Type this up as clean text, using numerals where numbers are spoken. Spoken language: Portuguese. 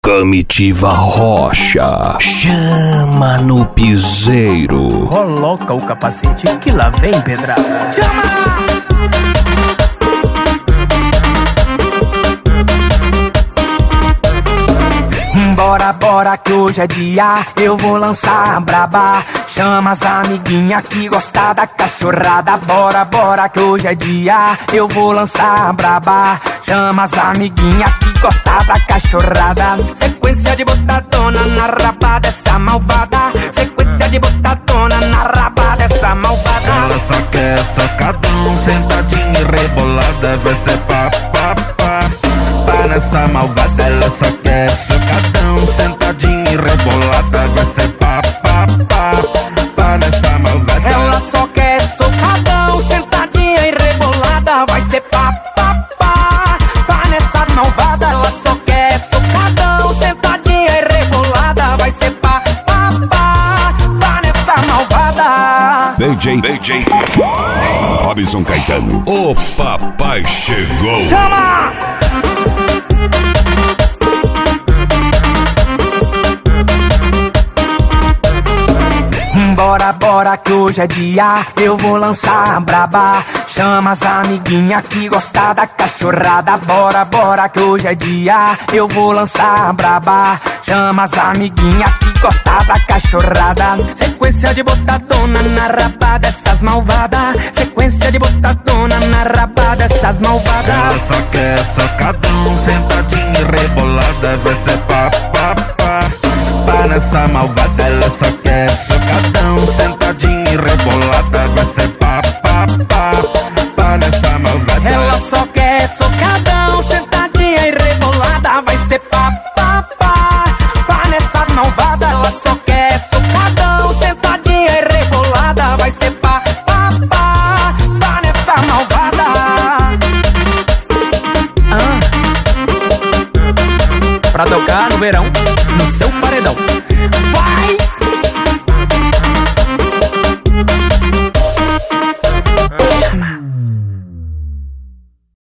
Comitiva Rocha, chama no piseiro. Coloca o capacete que lá vem pedrada. Chama! Bora, bora que hoje é dia, eu vou lançar a braba. Chama as amiguinha que gosta da cachorrada. Bora, bora que hoje é dia, eu vou lançar a braba. Chama as amiguinha que gosta da cachorrada. Sequência de botadona na raba dessa malvada. Sequência de botadona na raba dessa malvada. Ela só quer socadão, sentadinha e rebolada. Vai ser pá, pá, pá. Pá nessa malvada, ela só quer socadão, sentadinha e rebolada. Vai ser pá, pá, pá. Pá nessa malvada. Ela só quer socadão, sentadinha e rebolada. Vai ser pá, pá, pá. Pá nessa malvada. Ela só quer socadão, sentadinha e rebolada. Vai ser pá, pá, pá. Pá nessa malvada. DJ Robson Caetano, o papai chegou. Chama! Bora, bora que hoje é dia, eu vou lançar a braba. Chama as amiguinha que gosta da cachorrada. Bora, bora que hoje é dia, eu vou lançar a braba. Chama as amiguinha que gosta da cachorrada. Sequência de botadona na raba dessas malvadas. Sequência de botadona na raba dessas malvadas. Ela só quer socadão, sentadinha e rebolada. Vai ser pá, pá, pá. Pá nessa malvada, ela só quer socadão, sentadinha e rebolada. Vai ser pá, pá, pá. Pá nessa malvada. Ela só quer socadão, sentadinha e rebolada. Vai ser pá, pá, pá. Pá nessa malvada. Ela só quer socadão, sentadinha e rebolada. Vai ser pá, pá, pá. Pá nessa malvada. Pra tocar no verão, no seu paredão. Vai!